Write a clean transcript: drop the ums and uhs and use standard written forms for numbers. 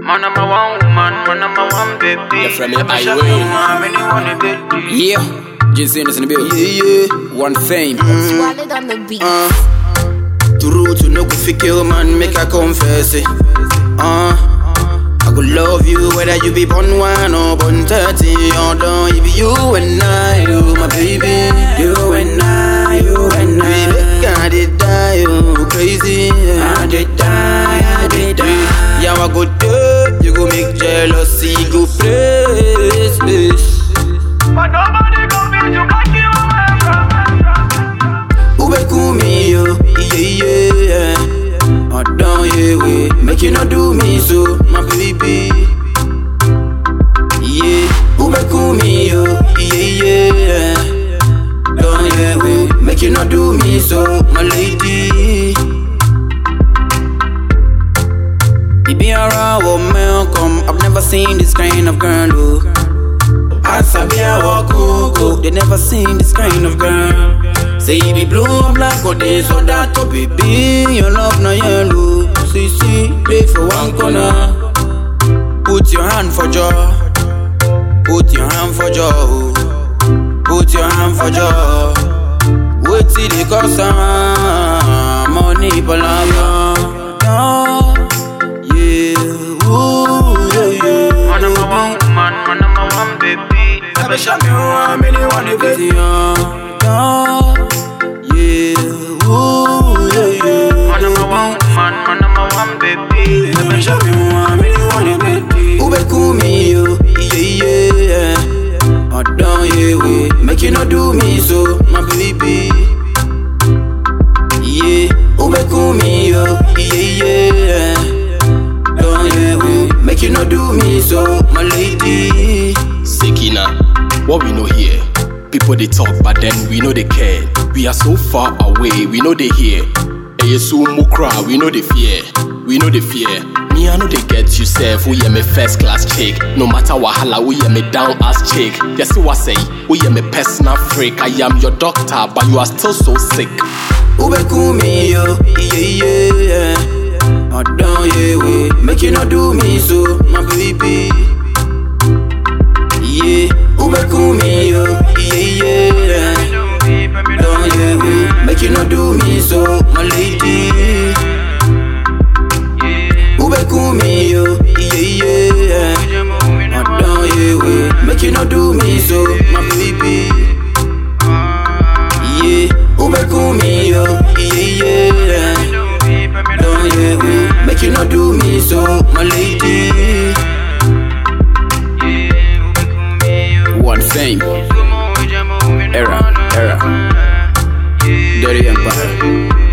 Man, I'm a one woman, man, I'm a one baby. You're from the highway. Yeah, Just saying this in the bill. yeah. One fame. Swallowed on the beat. True to no good kill man, make I confess it. I could love you whether you be born 1 or born 30 or don't. It be you and I, you my baby. You and I, baby, I did die, you crazy. I did die. Yeah, I go do, you go make jealousy go place. But nobody gon' be to back you away from. Ube kumi yo, yeah. I don't way, make you not do me so, my baby. Yeah, ube kumi yo, yeah. Don't way, make you not do me so, my lady. It be around welcome. I've never seen this kind of girl. Oh. I sabi I walk go. They never seen this kind of girl. Say it be blue or black or this or that. Oh baby, your love no yellow. See, play for one corner. Put your hand for jaw. Put your hand for jaw. Put your hand for jaw. Wait till it costs some money for love. Man, I'm a one woman, man, I'm a one baby. I wish I knew how many wanna be. Man, I'm a one woman, man, I'm a one baby. I wish I knew how many wanna be. Ube kumi yo, yeah. I don't make you not do me so, my baby. Yeah, ube kumi yo, yeah. Don't make you not do me so, my lady. Sekina, what we know here. People they talk, but then we know they care. We are so far away, we know they hear. Eyesu mukra, we know they fear. We know they fear. Me, I know they get you, self. We are me first class chick. No matter wahala, we are me down ass chick. Yes, what say? We are me personal freak. I am your doctor, but you are still so sick. Ube kumi yo, yeah. I don't make you not do me so, my baby. Yeah, ube kumi yo, yeah. Don't make you not do me so, my lady. Ube kumi yo, yeah. I don't make you not do me so, my baby. Yeah, ube kumi yo, yeah. Don't make you not do me so, my lady. One fame. Era. Dirty Empire.